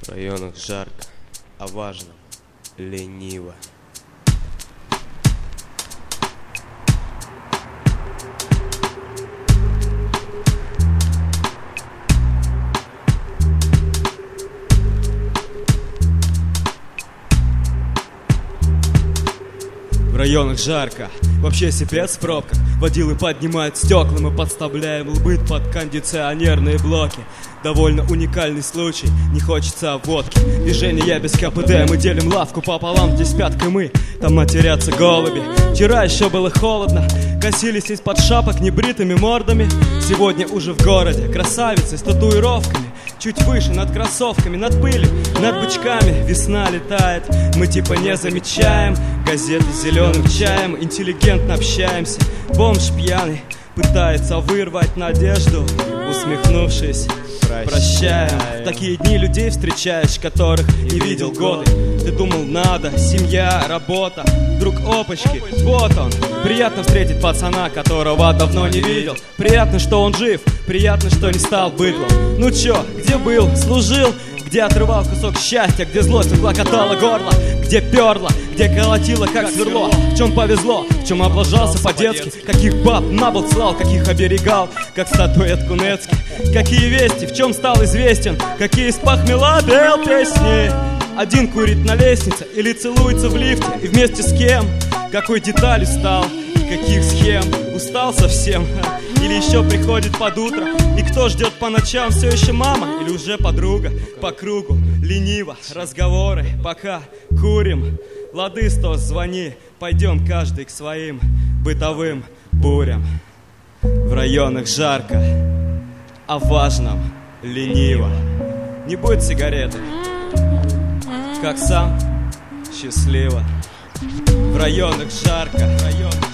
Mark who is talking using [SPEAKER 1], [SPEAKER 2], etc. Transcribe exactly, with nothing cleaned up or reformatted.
[SPEAKER 1] В районах жарко, о важном лениво.
[SPEAKER 2] В районах жарко, вообще сипец в пробках. Водилы поднимают стекла, мы подставляем лбы под кондиционерные блоки. Довольно уникальный случай, не хочется водки. Движение без КПД, мы делим лавку пополам, здесь пяткой мы, там матерятся голуби. Вчера еще было холодно, косились из-под шапок небритыми мордами. Сегодня уже в городе, красавицы с татуировками. Чуть выше, над кроссовками, над пылью, над бычками. Весна летает, мы типа не замечаем. Газеты с зеленым чаем, интеллигентно общаемся. Бомж пьяный пытается вырвать надежду, усмехнувшись, прощаем. В такие дни людей встречаешь, которых не видел годы. Ты думал, надо, семья, работа. Вдруг опачки, вот он. Приятно встретить пацана, которого давно не видел. Приятно, что он жив, приятно, что не стал быдлом. Ну чё, где был, служил? Где отрывал кусок счастья, где злость уклокотала горло, где перла, где колотило как сверло. В чем повезло, в чем облажался по-детски, каких баб на бок слал, каких оберегал, как статуэтку Нецки. Какие вести, в чем стал известен, какие из похмела пел песни. Один курит на лестнице или целуется в лифте, и вместе с кем, какой деталью стал, каких схем, устал совсем. Или еще приходит под утро, и кто ждет по ночам, все еще мама или уже подруга. По кругу, лениво, разговоры, пока курим. Лады, сто, звони, пойдем каждый к своим бытовым бурям. В районах жарко, о важном лениво. Не будет сигареты, как сам счастливо. В районах жарко, в районах